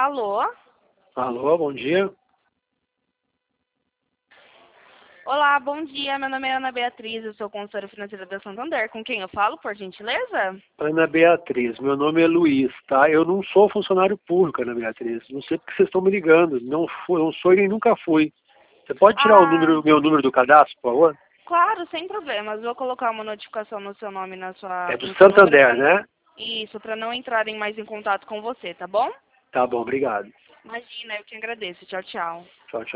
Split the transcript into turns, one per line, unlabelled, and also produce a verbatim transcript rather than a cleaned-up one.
Alô?
Alô, bom dia.
Olá, bom dia. Meu nome é Ana Beatriz, eu sou consultora financeira da Santander. Com quem eu falo, por gentileza?
Ana Beatriz, meu nome é Luiz, tá? Eu não sou funcionário público, Ana Beatriz. Não sei porque vocês estão me ligando. Não, fui, não sou e nem nunca fui. Você pode tirar o
Ah,
número, meu número do cadastro, por favor?
claro, sem problemas. Vou colocar uma notificação no seu nome, na sua,
É do
no seu número.
Santander,
Pra...
né?
Isso, para não entrarem mais em contato com você, tá bom?
Tá bom, obrigado.
Imagina, eu que agradeço. Tchau, tchau.